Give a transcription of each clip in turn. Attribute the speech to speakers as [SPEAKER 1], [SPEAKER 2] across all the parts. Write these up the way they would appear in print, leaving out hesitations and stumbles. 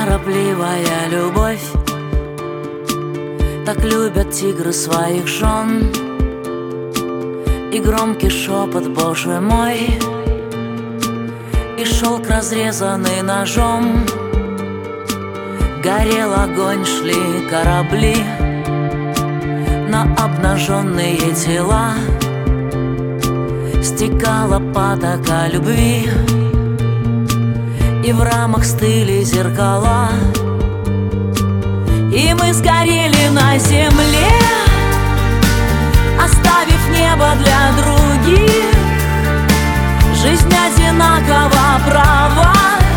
[SPEAKER 1] Неторопливая любовь, так любят тигры своих жен. И громкий шепот, Боже мой, и шелк, разрезанный ножом. Горел огонь, шли корабли на обнаженные тела. Стекала потока любви, и в рамах стыли зеркала. И мы сгорели на земле, оставив небо для других. Жизнь одинакова права,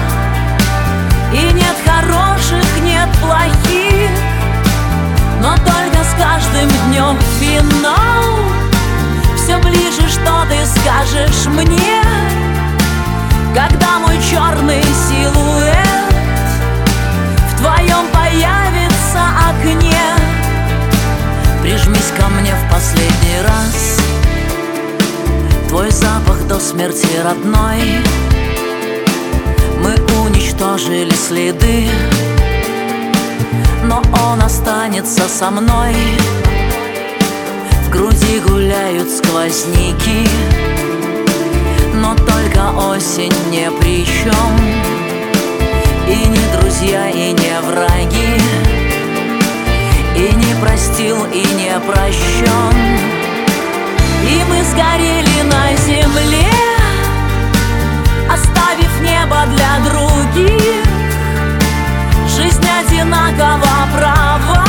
[SPEAKER 1] и нет хороших, нет плохих. Но только с каждым днем финал. Все ближе, что ты скажешь мне, когда мой черный силуэт в твоем появится окне. Прижмись ко мне в последний раз, твой запах до смерти родной. Мы уничтожили следы, но он останется со мной. В груди гуляют сквозняки, но только осень не при чем. И не друзья, и не враги, и не простил, и не прощен. И мы сгорели на земле, оставив небо для других. Жизнь одинакова права,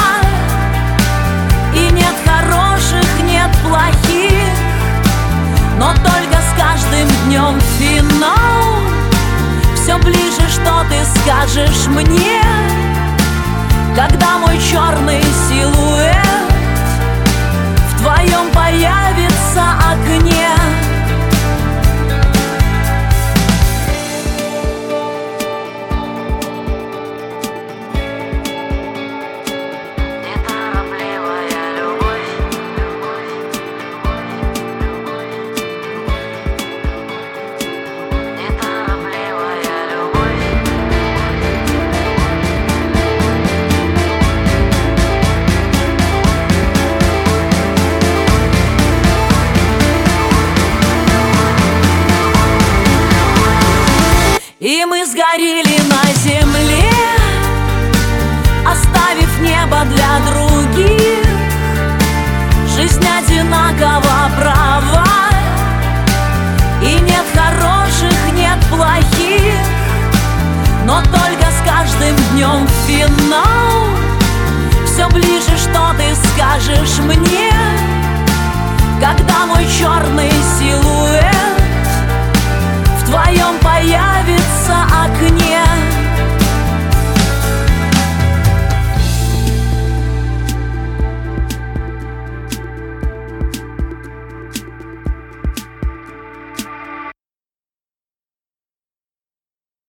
[SPEAKER 1] и нет хороших, нет плохих. Но только с каждым днем финал. Все ближе, что ты скажешь мне, когда мой черный силуэт в твоем появится окне. И мы сгорели на земле, оставив небо для других. Жизнь одинакова права, и нет хороших, нет плохих. Но только с каждым днем финал. Все ближе, что ты скажешь мне, когда мой черный силуэт